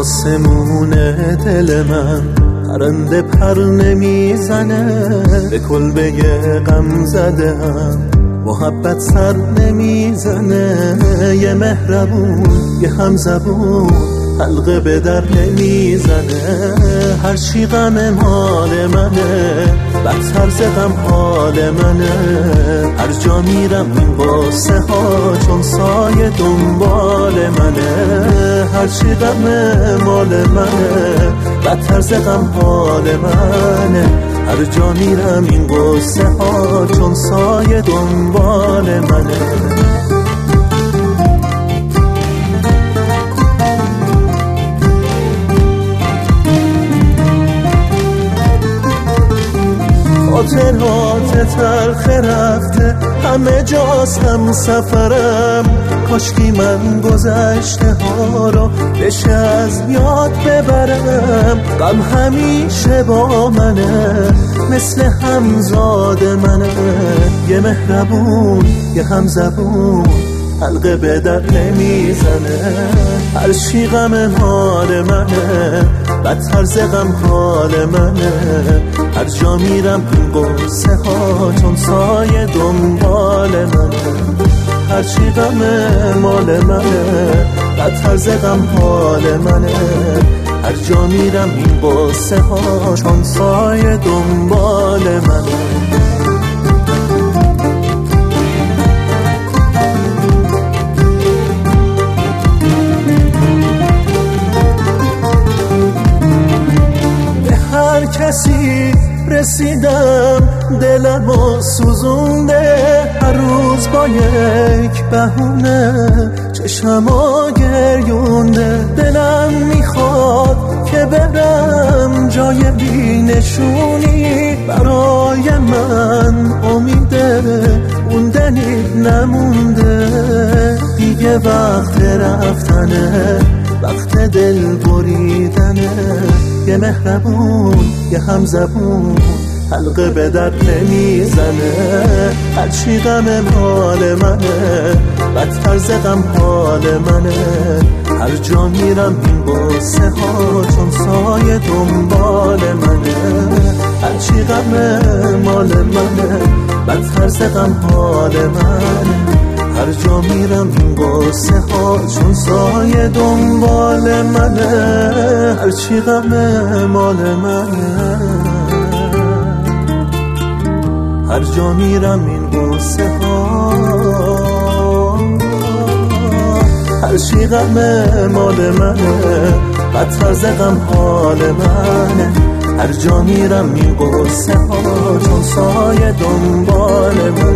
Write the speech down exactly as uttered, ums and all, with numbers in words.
آسمون دل من پرنده پر نمیزنه، به کلبه غم زده هم محبت سر نمیزنه. یه مهربون یه همزبون حلقه به در نمیزنه. هر چی غم مال منه، بدتر ز غم حال منه. هر جا میرم این قصه ها چون سایه دنبال منه. هر چی غم مال منه، بدتر ز غم حال منه. هر جا میرم این قصه ها چون سایه دنبال منه. خاطرات تلخ رفته همه جاست هم سفرم. کاشکی من گذشته ها رو بشه از یاد ببرم. غم همیشه با منه، مثل همزاد منه. یه مهربون یه همزبون حلقه به در نمیزنه. هر چی غم حال منه، بدتر ز غم حال منه. هر جا میرم این قصه ها چون سایه دنبال منه. هر چی غم مال منه، بدتر ز غم حال منه. هر جا میرم این قصه ها چون سایه دنبال منه. هر کسی رسیدم دلمو سوزونده. هر روز با یک بهونه چشمو گریونده. دلم میخواد که برم جای بی‌نشونی. برای من امیده موندنی نمونده. دیگه وقت رفتنه، وقت دل بریدنه. یه مهربون یه همزبون حلقه به در نمیزنه. هر چی غم حال منه، بدتر ز غم حال منه. هر جا میرم این قصه ها چون سایه دنبال منه. هر چی غم مال منه، بدتر ز غم حال منه. هر جا میرم این قصه ها چون سایه دنبال منه. هر چی غم مال منه، هر جا میرم این قصه ها. هر چی غم مال منه، بدتر ز غم حال منه. هر جا میرم این قصه ها چون سایه دنبال منه.